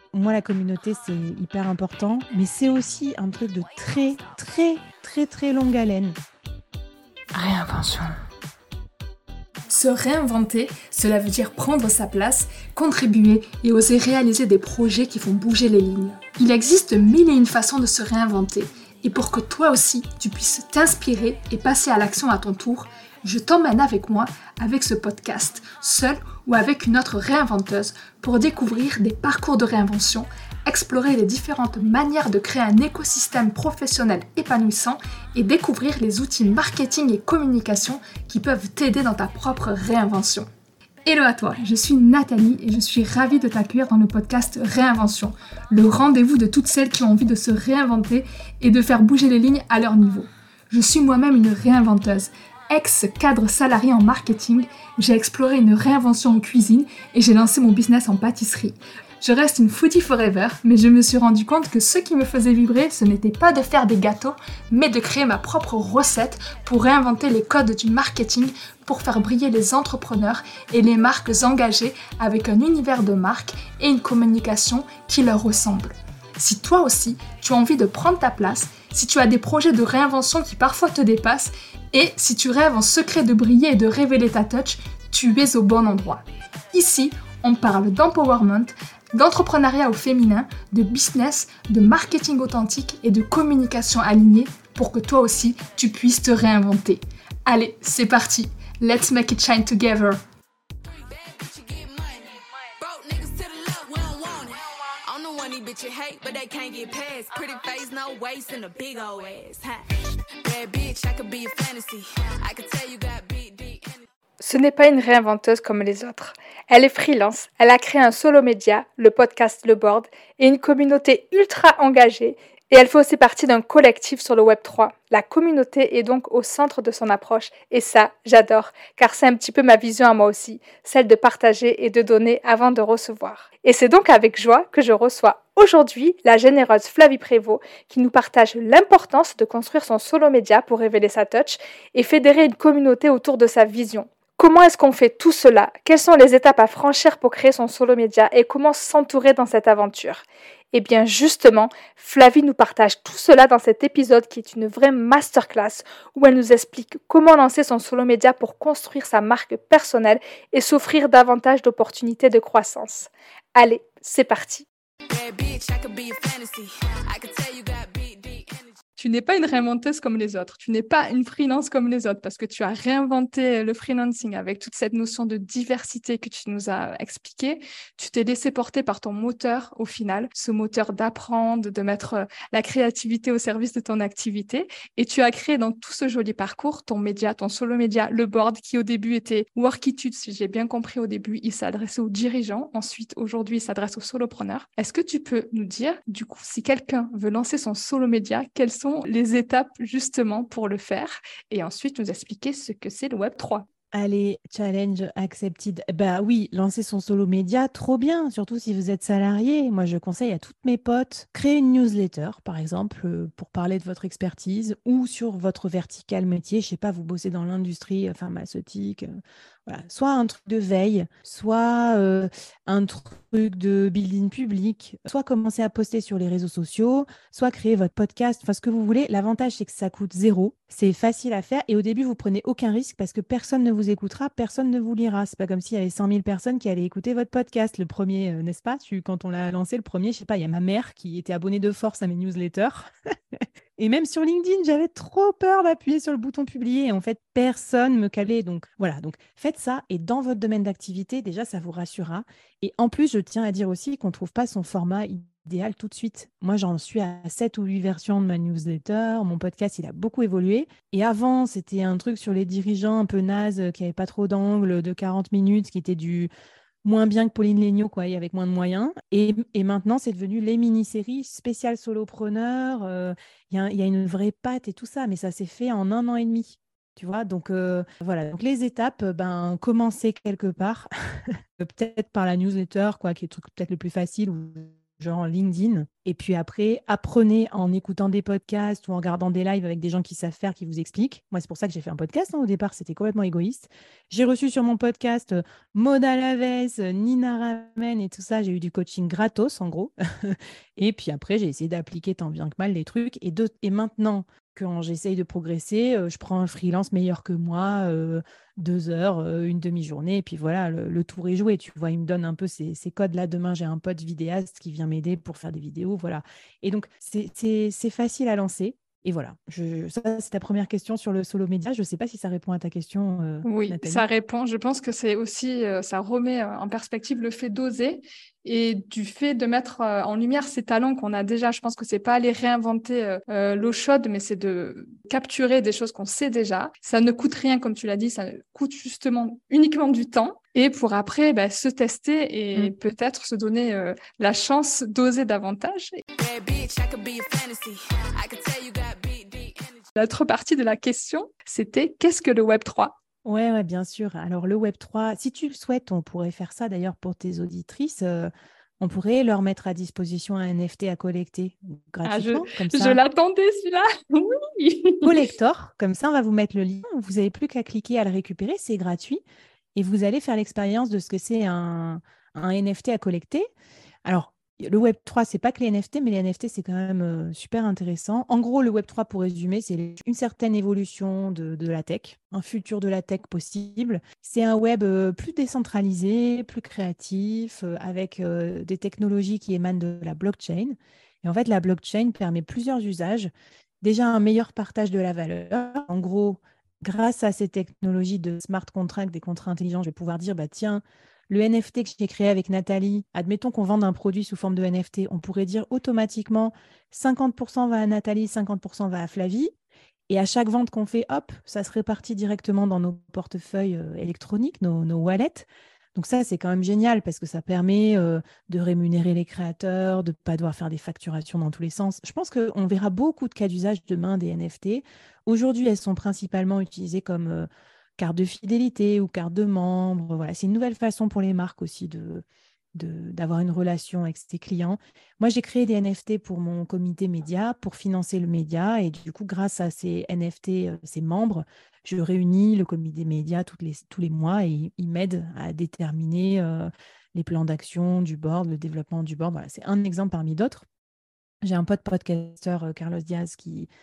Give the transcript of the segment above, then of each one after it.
Moi, la communauté, c'est hyper important, mais c'est aussi un truc de très, très, très, très longue haleine. Réinvention. Se réinventer, cela veut dire prendre sa place, contribuer et oser réaliser des projets qui font bouger les lignes. Il existe mille et une façons de se réinventer, et pour que toi aussi tu puisses t'inspirer et passer à l'action à ton tour, je t'emmène avec moi avec ce podcast, seul ou avec une autre réinventeuse, pour découvrir des parcours de réinvention, explorer les différentes manières de créer un écosystème professionnel épanouissant et découvrir les outils marketing et communication qui peuvent t'aider dans ta propre réinvention. Hello à toi, je suis Nathalie et je suis ravie de t'accueillir dans le podcast Réinvention, le rendez-vous de toutes celles qui ont envie de se réinventer et de faire bouger les lignes à leur niveau. Je suis moi-même une réinventeuse. Ex-cadre salarié en marketing, j'ai exploré une réinvention en cuisine et j'ai lancé mon business en pâtisserie. Je reste une foodie forever, mais je me suis rendu compte que ce qui me faisait vibrer, ce n'était pas de faire des gâteaux, mais de créer ma propre recette pour réinventer les codes du marketing pour faire briller les entrepreneurs et les marques engagées avec un univers de marque et une communication qui leur ressemble. Si toi aussi, tu as envie de prendre ta place, si tu as des projets de réinvention qui parfois te dépassent, et si tu rêves en secret de briller et de révéler ta touch, tu es au bon endroit. Ici, on parle d'empowerment, d'entrepreneuriat au féminin, de business, de marketing authentique et de communication alignée pour que toi aussi, tu puisses te réinventer. Allez, c'est parti! Let's make it shine together! Bitch you hate, but they can't get past. Pretty face, no waist, and a big old ass. Bad bitch, I could be a fantasy. I could tell you got big D. Ce n'est pas une réinventeuse comme les autres. Elle est freelance, elle a créé un solo média, le podcast Le Board, et une communauté ultra engagée. Et elle fait aussi partie d'un collectif sur le Web3. La communauté est donc au centre de son approche. Et ça, j'adore, car c'est un petit peu ma vision à moi aussi, celle de partager et de donner avant de recevoir. Et c'est donc avec joie que je reçois aujourd'hui la généreuse Flavie Prévost, qui nous partage l'importance de construire son solo média pour révéler sa touch et fédérer une communauté autour de sa vision. Comment est-ce qu'on fait tout cela? Quelles sont les étapes à franchir pour créer son solo média et comment s'entourer dans cette aventure? Eh bien justement, Flavie nous partage tout cela dans cet épisode qui est une vraie masterclass où elle nous explique comment lancer son solo média pour construire sa marque personnelle et s'offrir davantage d'opportunités de croissance. Allez, c'est parti! Tu n'es pas une réinventeuse comme les autres, tu n'es pas une freelance comme les autres parce que tu as réinventé le freelancing avec toute cette notion de diversité que tu nous as expliqué. Tu t'es laissé porter par ton moteur au final, ce moteur d'apprendre, de mettre la créativité au service de ton activité et tu as créé dans tout ce joli parcours ton média, ton solo média, le board qui au début était Workitude, si j'ai bien compris au début, il s'adressait aux dirigeants, ensuite aujourd'hui il s'adresse aux solopreneurs. Est-ce que tu peux nous dire du coup si quelqu'un veut lancer son solo média, quelles sont les étapes justement pour le faire et ensuite nous expliquer ce que c'est le Web3. Allez, challenge accepted. Bah oui, lancer son solo média, trop bien, surtout si vous êtes salarié. Moi, je conseille à toutes mes potes, créer une newsletter, par exemple, pour parler de votre expertise ou sur votre vertical métier. Je sais pas, vous bossez dans l'industrie pharmaceutique. Voilà. Soit un truc de veille, soit un truc de building public, soit commencer à poster sur les réseaux sociaux, soit créer votre podcast, enfin ce que vous voulez. L'avantage, c'est que ça coûte zéro, c'est facile à faire et au début, vous prenez aucun risque parce que personne ne vous écoutera, personne ne vous lira. C'est pas comme s'il y avait 100 000 personnes qui allaient écouter votre podcast. Le premier, n'est-ce pas? Quand on l'a lancé, le premier, je sais pas, il y a ma mère qui était abonnée de force à mes newsletters. Et même sur LinkedIn, j'avais trop peur d'appuyer sur le bouton publier. Et en fait, personne ne me calait. Donc voilà, donc faites ça. Et dans votre domaine d'activité, déjà, ça vous rassurera. Et en plus, je tiens à dire aussi qu'on ne trouve pas son format idéal tout de suite. Moi, j'en suis à 7 ou 8 versions de ma newsletter. Mon podcast, il a beaucoup évolué. Et avant, c'était un truc sur les dirigeants un peu naze, qui n'avait pas trop d'angle, de 40 minutes, qui était du moins bien que Pauline Léniaud, quoi, et avec moins de moyens. Et maintenant, c'est devenu les mini-séries spéciales solopreneurs. Il y a une vraie patte et tout ça, mais ça s'est fait en 1 an et demi. Tu vois, donc voilà. Donc les étapes, commencer quelque part, peut-être par la newsletter, quoi, qui est le truc peut-être le plus facile, où genre LinkedIn. Et puis après, apprenez en écoutant des podcasts ou en regardant des lives avec des gens qui savent faire, qui vous expliquent. Moi, c'est pour ça que j'ai fait un podcast. Au départ, c'était complètement égoïste. J'ai reçu sur mon podcast Maud Alavès, Nina Ramen et tout ça. J'ai eu du coaching gratos, en gros. Et puis après, j'ai essayé d'appliquer tant bien que mal les trucs. Et maintenant, quand j'essaye de progresser, je prends un freelance meilleur que moi, 2 heures, une demi-journée, et puis voilà, le tour est joué. Tu vois, il me donne un peu ces codes-là. Demain, j'ai un pote vidéaste qui vient m'aider pour faire des vidéos, voilà. Et donc, c'est facile à lancer. Et voilà, ça, c'est ta première question sur le solo média. Je ne sais pas si ça répond à ta question, Oui, ça Nathalie. répond. Je pense que c'est aussi, ça remet en perspective le fait d'oser et du fait de mettre en lumière ses talents qu'on a déjà. Je pense que c'est pas aller réinventer l'eau chaude, mais c'est de capturer des choses qu'on sait déjà. Ça ne coûte rien, comme tu l'as dit, ça coûte justement uniquement du temps. Et pour après, bah, se tester et Mm. peut-être se donner la chance d'oser davantage. L'autre partie de la question, c'était qu'est-ce que le Web3? Ouais, ouais, bien sûr. Alors, le Web3, si tu le souhaites, on pourrait faire ça d'ailleurs pour tes auditrices. On pourrait leur mettre à disposition un NFT à collecter Ah, gratuitement. Comme je ça, l'attendais celui-là. Oui. collector, comme ça, on va vous mettre le lien. Vous n'avez plus qu'à cliquer à le récupérer, c'est gratuit. Et vous allez faire l'expérience de ce que c'est un NFT à collecter. Alors, le Web3, c'est pas que les NFT, mais les NFT, c'est quand même super intéressant. En gros, le Web3, pour résumer, c'est une certaine évolution de la tech, un futur de la tech possible. C'est un web plus décentralisé, plus créatif, avec des technologies qui émanent de la blockchain. Et en fait, la blockchain permet plusieurs usages. Déjà, un meilleur partage de la valeur. En gros, grâce à ces technologies de smart contracts, des contrats intelligents, je vais pouvoir dire, bah, tiens, le NFT que j'ai créé avec Nathalie, admettons qu'on vende un produit sous forme de NFT, on pourrait dire automatiquement 50% va à Nathalie, 50% va à Flavie. Et à chaque vente qu'on fait, hop, ça se répartit directement dans nos portefeuilles électroniques, nos wallets. Donc ça, c'est quand même génial parce que ça permet de rémunérer les créateurs, de ne pas devoir faire des facturations dans tous les sens. Je pense qu'on verra beaucoup de cas d'usage demain des NFT. Aujourd'hui, elles sont principalement utilisées comme carte de fidélité ou carte de membre. Voilà, c'est une nouvelle façon pour les marques aussi d'avoir une relation avec ses clients. Moi, j'ai créé des NFT pour mon comité média, pour financer le média. Et du coup, grâce à ces NFT, ces membres, je réunis le comité média tous les mois et ils m'aident à déterminer les plans d'action du board, le développement du board. Voilà, c'est un exemple parmi d'autres. J'ai un pote podcasteur, Carlos Diaz,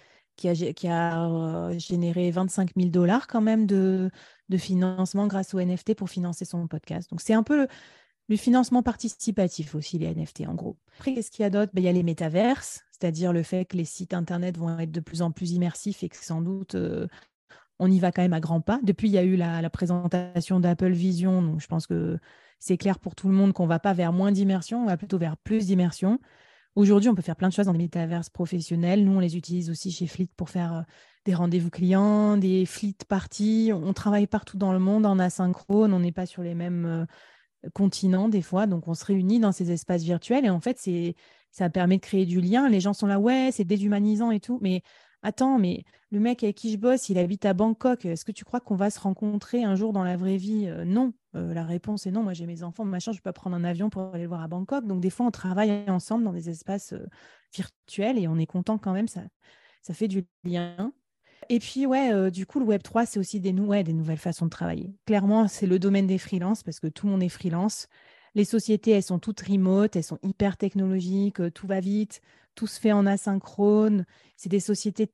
qui a généré 25 000 dollars quand même de financement grâce au NFT pour financer son podcast. Donc, c'est un peu le financement participatif aussi, les NFT, en gros. Après, qu'est-ce qu'il y a d'autre? Ben, il y a les métaverses, c'est-à-dire le fait que les sites Internet vont être de plus en plus immersifs et que sans doute, on y va quand même à grands pas. Depuis, il y a eu la présentation d'Apple Vision, donc je pense que c'est clair pour tout le monde qu'on ne va pas vers moins d'immersion, on va plutôt vers plus d'immersion. Aujourd'hui, on peut faire plein de choses dans les métaverses professionnels. Nous, on les utilise aussi chez Fleet pour faire des rendez-vous clients, des Fleet parties. On travaille partout dans le monde en asynchrone, on n'est pas sur les mêmes continents des fois, donc on se réunit dans ces espaces virtuels et en fait, ça permet de créer du lien. Les gens sont là, ouais, c'est déshumanisant et tout, mais attends, mais le mec avec qui je bosse, il habite à Bangkok. Est-ce que tu crois qu'on va se rencontrer un jour dans la vraie vie? Non. La réponse est non. Moi, j'ai mes enfants, machin, je ne peux pas prendre un avion pour aller le voir à Bangkok. Donc, des fois, on travaille ensemble dans des espaces virtuels et on est content quand même. Ça fait du lien. Et puis, ouais, du coup, le Web3, c'est aussi des nouvelles façons de travailler. Clairement, c'est le domaine des freelances parce que tout le monde est freelance. Les sociétés, elles sont toutes remote, elles sont hyper technologiques, tout va vite, tout se fait en asynchrone. C'est des sociétés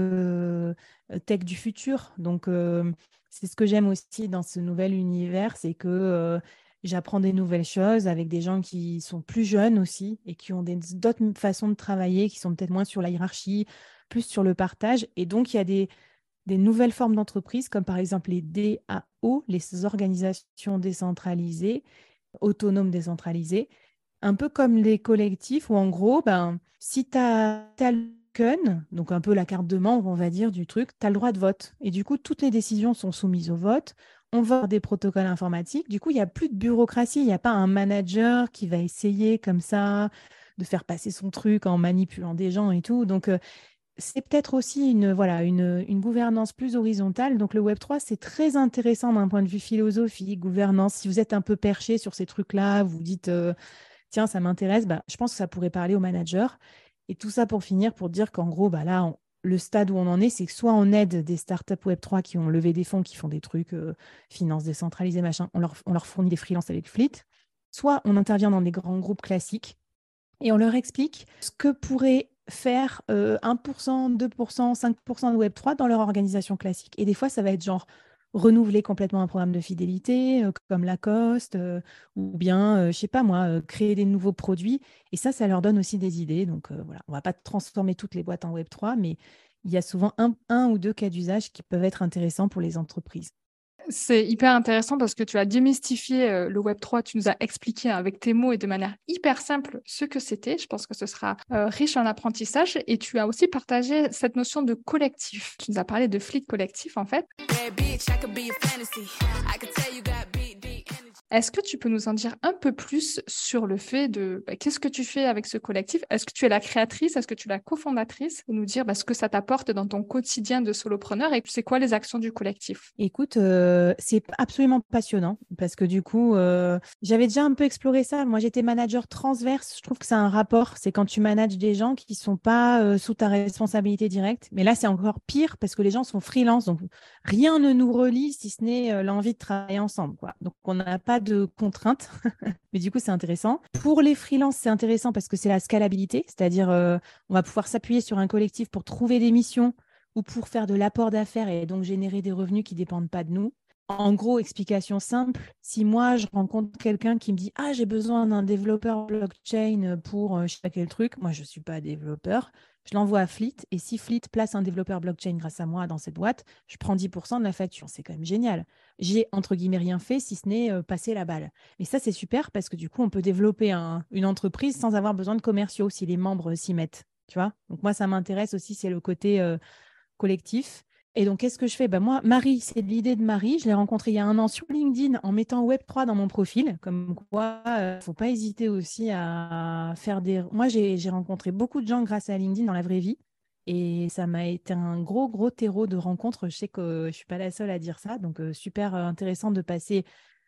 tech du futur. Donc, c'est ce que j'aime aussi dans ce nouvel univers, c'est que j'apprends des nouvelles choses avec des gens qui sont plus jeunes aussi et qui ont d'autres façons de travailler, qui sont peut-être moins sur la hiérarchie, plus sur le partage. Et donc, il y a des nouvelles formes d'entreprises, comme par exemple les DAO, les organisations décentralisées, autonomes décentralisées, un peu comme les collectifs où en gros, ben, si tu as le token, donc un peu la carte de membre, on va dire, du truc, tu as le droit de vote. Et du coup, toutes les décisions sont soumises au vote. On vote des protocoles informatiques. Du coup, il n'y a plus de bureaucratie. Il n'y a pas un manager qui va essayer comme ça de faire passer son truc en manipulant des gens et tout. Donc, c'est peut-être aussi une gouvernance plus horizontale. Donc, le Web3, c'est très intéressant d'un point de vue philosophique, gouvernance. Si vous êtes un peu perché sur ces trucs-là, vous dites, tiens, ça m'intéresse, je pense que ça pourrait parler au manager. Et tout ça pour finir, pour dire qu'en gros, là, le stade où on en est, c'est que soit on aide des startups Web3 qui ont levé des fonds, qui font des trucs, finances décentralisées, machin, on leur fournit des freelances avec Fleet, soit on intervient dans des grands groupes classiques et on leur explique ce que pourrait faire 1%, 2%, 5% de Web3 dans leur organisation classique. Et des fois, ça va être genre renouveler complètement un programme de fidélité, comme Lacoste, ou bien, je sais pas moi, créer des nouveaux produits. Et ça leur donne aussi des idées. Donc voilà, on va pas transformer toutes les boîtes en Web3, mais il y a souvent un ou deux cas d'usage qui peuvent être intéressants pour les entreprises. C'est hyper intéressant parce que tu as démystifié le Web3, tu nous as expliqué avec tes mots et de manière hyper simple ce que c'était. Je pense que ce sera riche en apprentissage et tu as aussi partagé cette notion de collectif. Tu nous as parlé de Fleet collectif en fait. Est-ce que tu peux nous en dire un peu plus sur le fait de qu'est-ce que tu fais avec ce collectif? Est-ce que tu es la créatrice? Est-ce que tu es la cofondatrice? Nous dire ce que ça t'apporte dans ton quotidien de solopreneur et c'est quoi les actions du collectif? Écoute, c'est absolument passionnant parce que du coup, j'avais déjà un peu exploré ça. Moi, j'étais manager transverse. Je trouve que c'est un rapport. C'est quand tu manages des gens qui ne sont pas sous ta responsabilité directe. Mais là, c'est encore pire parce que les gens sont freelance. Donc, rien ne nous relie si ce n'est l'envie de travailler ensemble, quoi. Donc, on n'a pas de contraintes. Mais du coup, c'est intéressant. Pour les freelances, c'est intéressant parce que c'est la scalabilité. C'est-à-dire, on va pouvoir s'appuyer sur un collectif pour trouver des missions ou pour faire de l'apport d'affaires et donc générer des revenus qui ne dépendent pas de nous. En gros, explication simple, si moi je rencontre quelqu'un qui me dit « Ah, j'ai besoin d'un développeur blockchain pour je ne sais pas quel truc », moi je ne suis pas développeur, je l'envoie à Fleet et si Fleet place un développeur blockchain grâce à moi dans cette boîte, je prends 10% de la facture. C'est quand même génial. J'ai entre guillemets rien fait si ce n'est passer la balle. Mais ça, c'est super parce que du coup, on peut développer une entreprise sans avoir besoin de commerciaux si les membres s'y mettent. Tu vois. Donc moi, ça m'intéresse aussi, c'est le côté collectif. Et donc, qu'est-ce que je fais? Moi, Marie, c'est l'idée de Marie. Je l'ai rencontrée il y a un an sur LinkedIn en mettant Web3 dans mon profil. Comme quoi, il ne faut pas hésiter aussi à faire des... Moi, j'ai rencontré beaucoup de gens grâce à LinkedIn dans la vraie vie. Et ça m'a été un gros, gros terreau de rencontres. Je sais que je ne suis pas la seule à dire ça. Donc, super intéressant de passer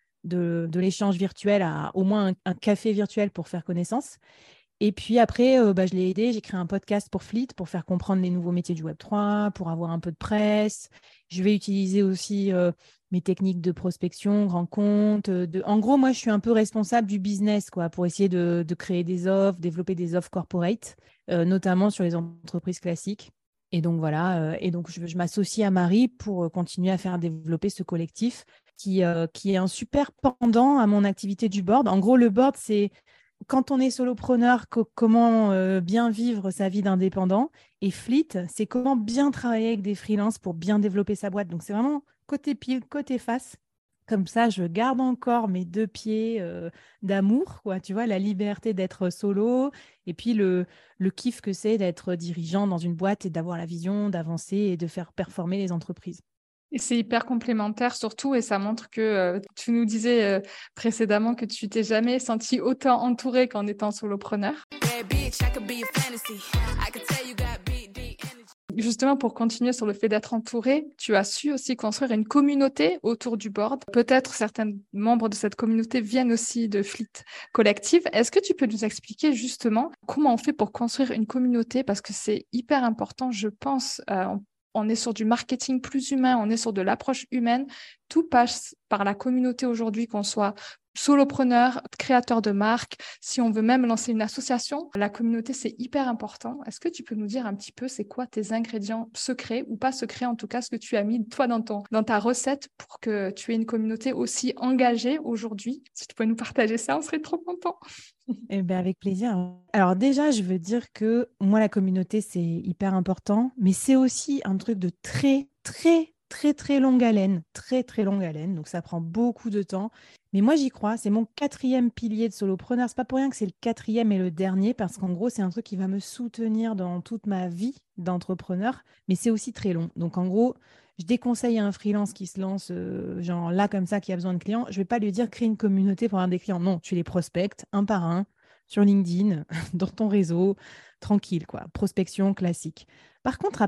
de l'échange virtuel à au moins un café virtuel pour faire connaissance. Et puis après, je l'ai aidé, j'ai créé un podcast pour Fleet pour faire comprendre les nouveaux métiers du Web3, pour avoir un peu de presse. Je vais utiliser aussi mes techniques de prospection, grand compte. En gros, moi, je suis un peu responsable du business quoi, pour essayer de créer des offres, développer des offres corporate, notamment sur les entreprises classiques. Et donc voilà, et donc je m'associe à Marie pour continuer à faire développer ce collectif qui est un super pendant à mon activité du board. En gros, le board, c'est quand on est solopreneur, comment bien vivre sa vie d'indépendant. Et Fleet, c'est comment bien travailler avec des freelances pour bien développer sa boîte. Donc, c'est vraiment côté pile, côté face. Comme ça, je garde encore mes deux pieds d'amour, quoi. Tu vois, la liberté d'être solo et puis le kiff que c'est d'être dirigeant dans une boîte et d'avoir la vision, d'avancer et de faire performer les entreprises. Et c'est hyper complémentaire surtout et ça montre que tu nous disais précédemment que tu t'es jamais senti autant entouré qu'en étant solopreneur. Justement, pour continuer sur le fait d'être entouré, tu as su aussi construire une communauté autour du board. Peut-être certains membres de cette communauté viennent aussi de Fleet Collective. Est-ce que tu peux nous expliquer justement comment on fait pour construire une communauté? Parce que c'est hyper important, je pense. On est sur du marketing plus humain, on est sur de l'approche humaine. Tout passe par la communauté aujourd'hui, qu'on soit solopreneur, créateur de marque, si on veut même lancer une association, la communauté, c'est hyper important. Est-ce que tu peux nous dire un petit peu, c'est quoi tes ingrédients secrets ou pas secrets, en tout cas, ce que tu as mis, toi, dans ta recette pour que tu aies une communauté aussi engagée aujourd'hui? Si tu pouvais nous partager ça, on serait trop contents. Eh bien, avec plaisir. Alors déjà, je veux dire que moi, la communauté, c'est hyper important, mais c'est aussi un truc de très, très, très, très longue haleine. Très, très longue haleine. Donc, ça prend beaucoup de temps. Mais moi, j'y crois. C'est mon quatrième pilier de solopreneur. C'est pas pour rien que c'est le quatrième et le dernier, parce qu'en gros, c'est un truc qui va me soutenir dans toute ma vie d'entrepreneur, mais c'est aussi très long. Donc, en gros, je déconseille à un freelance qui se lance, genre là, comme ça, qui a besoin de clients. Je ne vais pas lui dire crée une communauté pour avoir des clients. Non, tu les prospectes un par un sur LinkedIn, dans ton réseau, tranquille, quoi. Prospection classique. Par contre, après,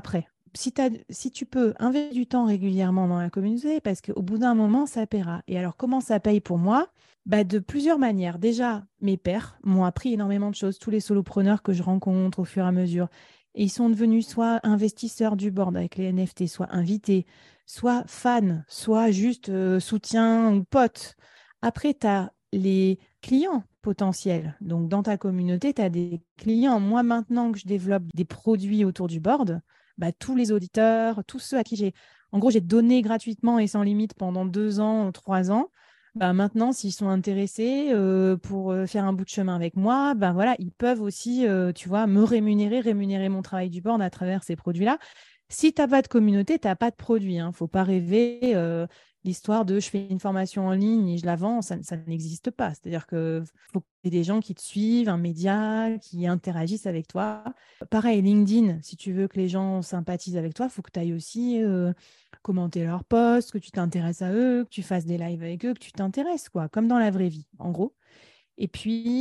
Si tu peux investir du temps régulièrement dans la communauté, parce qu'au bout d'un moment, ça paiera. Et alors, comment ça paye pour moi? De plusieurs manières. Déjà, mes pairs m'ont appris énormément de choses. Tous les solopreneurs que je rencontre au fur et à mesure, et ils sont devenus soit investisseurs du board avec les NFT, soit invités, soit fans, soit juste soutien ou potes. Après, tu as les clients potentiels. Donc, dans ta communauté, tu as des clients. Moi, maintenant que je développe des produits autour du board, tous les auditeurs, tous ceux à qui j'ai donné gratuitement et sans limite pendant 2 ans, 3 ans, maintenant, s'ils sont intéressés pour faire un bout de chemin avec moi, voilà, ils peuvent aussi, tu vois, me rémunérer mon travail du board à travers ces produits-là. Si tu n'as pas de communauté, tu n'as pas de produit. Il ne faut pas rêver l'histoire de je fais une formation en ligne et je la vends, ça n'existe pas. C'est-à-dire qu'il faut qu'il y ait des gens qui te suivent, un média, qui interagissent avec toi. Pareil, LinkedIn, si tu veux que les gens sympathisent avec toi, il faut que tu ailles aussi commenter leurs posts, que tu t'intéresses à eux, que tu fasses des lives avec eux, que tu t'intéresses, quoi, comme dans la vraie vie, en gros. Et puis,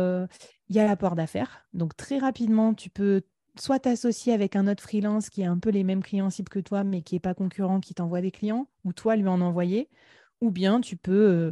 il y a l'apport d'affaires. Donc, très rapidement, tu peux soit t'associer avec un autre freelance qui a un peu les mêmes clients cibles que toi, mais qui n'est pas concurrent, qui t'envoie des clients, ou toi lui en envoyer. Ou bien tu peux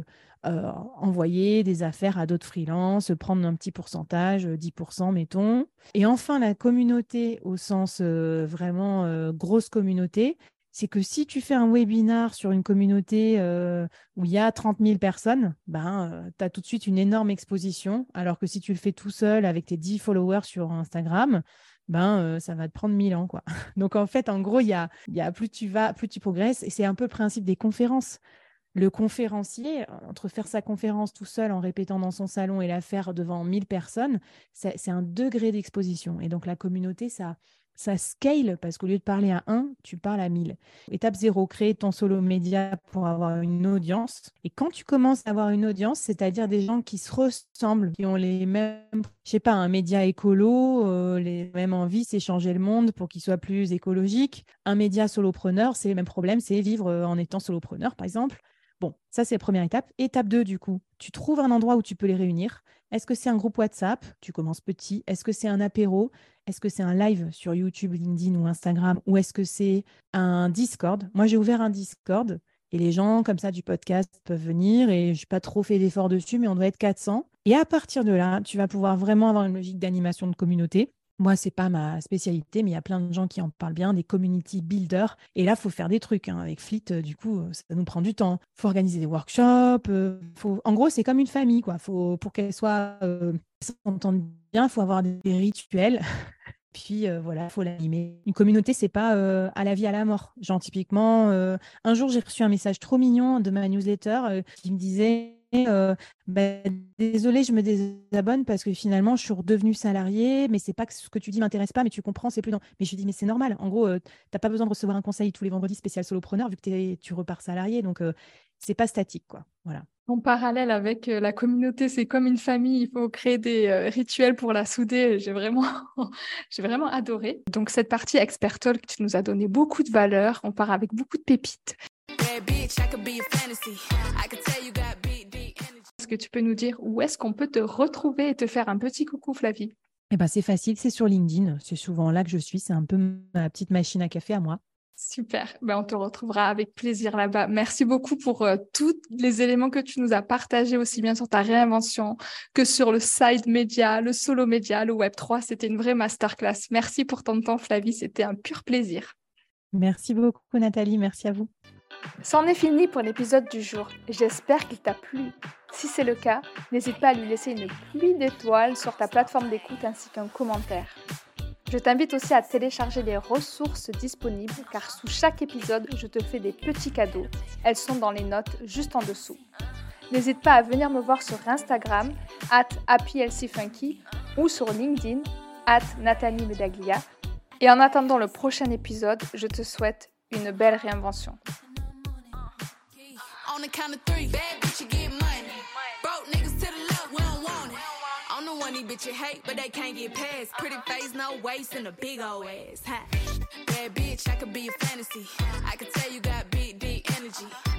envoyer des affaires à d'autres freelances, prendre un petit pourcentage, 10%, mettons. Et enfin, la communauté, au sens vraiment grosse communauté, c'est que si tu fais un webinar sur une communauté où il y a 30 000 personnes, tu as tout de suite une énorme exposition. Alors que si tu le fais tout seul avec tes 10 followers sur Instagram, ça va te prendre 1000 ans, quoi. Donc, en fait, en gros, il y a plus tu vas, plus tu progresses. Et c'est un peu le principe des conférences. Le conférencier, entre faire sa conférence tout seul en répétant dans son salon et la faire devant 1000 personnes, c'est un degré d'exposition. Et donc, la communauté, ça scale parce qu'au lieu de parler à 1, tu parles à 1000. Étape 0, créer ton solo média pour avoir une audience. Et quand tu commences à avoir une audience, c'est-à-dire des gens qui se ressemblent, qui ont les mêmes, je sais pas, un média écolo, les mêmes envies, c'est changer le monde pour qu'il soit plus écologique. Un média solopreneur, c'est le même problème, c'est vivre en étant solopreneur, par exemple. Bon, ça, c'est la première étape. Étape 2, du coup, tu trouves un endroit où tu peux les réunir. Est-ce que c'est un groupe WhatsApp? Tu commences petit. Est-ce que c'est un apéro? Est-ce que c'est un live sur YouTube, LinkedIn ou Instagram? Ou est-ce que c'est un Discord? Moi, j'ai ouvert un Discord et les gens comme ça du podcast peuvent venir et je n'ai pas trop fait d'efforts dessus, mais on doit être 400. Et à partir de là, tu vas pouvoir vraiment avoir une logique d'animation de communauté. Moi, ce n'est pas ma spécialité, mais il y a plein de gens qui en parlent bien, des community builders. Et là, il faut faire des trucs. Avec Fleet, du coup, ça nous prend du temps. Il faut organiser des workshops. En gros, c'est comme une famille, quoi. Pour qu'elle s'entende bien, il faut avoir des rituels. Puis voilà, il faut l'animer. Une communauté, c'est pas à la vie, à la mort. Genre, typiquement, un jour, j'ai reçu un message trop mignon de ma newsletter qui me disait désolée, je me désabonne parce que finalement, je suis redevenue salariée, mais c'est pas que ce que tu dis m'intéresse pas, mais tu comprends, c'est plus dans. Mais je lui dis, mais c'est normal. En gros, t'as pas besoin de recevoir un conseil tous les vendredis spécial solopreneur vu que tu repars salarié. Donc, c'est pas statique, quoi. Voilà. En parallèle avec la communauté, c'est comme une famille, il faut créer des rituels pour la souder. J'ai vraiment adoré. Donc cette partie Expert Talk, tu nous as donné beaucoup de valeur, on part avec beaucoup de pépites. Est-ce que tu peux nous dire où est-ce qu'on peut te retrouver et te faire un petit coucou, Flavie? C'est facile, c'est sur LinkedIn. C'est souvent là que je suis, c'est un peu ma petite machine à café à moi. Super, on te retrouvera avec plaisir là-bas. Merci beaucoup pour tous les éléments que tu nous as partagés, aussi bien sur ta réinvention que sur le side média, le solo média, le Web3. C'était une vraie masterclass. Merci pour ton temps, Flavie, c'était un pur plaisir. Merci beaucoup, Nathalie, merci à vous. C'en est fini pour l'épisode du jour. J'espère qu'il t'a plu. Si c'est le cas, n'hésite pas à lui laisser une pluie d'étoiles sur ta plateforme d'écoute ainsi qu'un commentaire. Je t'invite aussi à télécharger les ressources disponibles car sous chaque épisode, je te fais des petits cadeaux. Elles sont dans les notes juste en dessous. N'hésite pas à venir me voir sur Instagram @happyhealthyfunky ou sur LinkedIn @Nathalie Medaglia. Et en attendant le prochain épisode, je te souhaite une belle réinvention. On the count of 3, bad bitch, you get money. Broke niggas to the left, we don't want it. I'm the one these bitches hate, but they can't get past. Pretty face, no waist, and a big old ass. Bad bitch, I could be a fantasy. I could tell you got big, deep energy.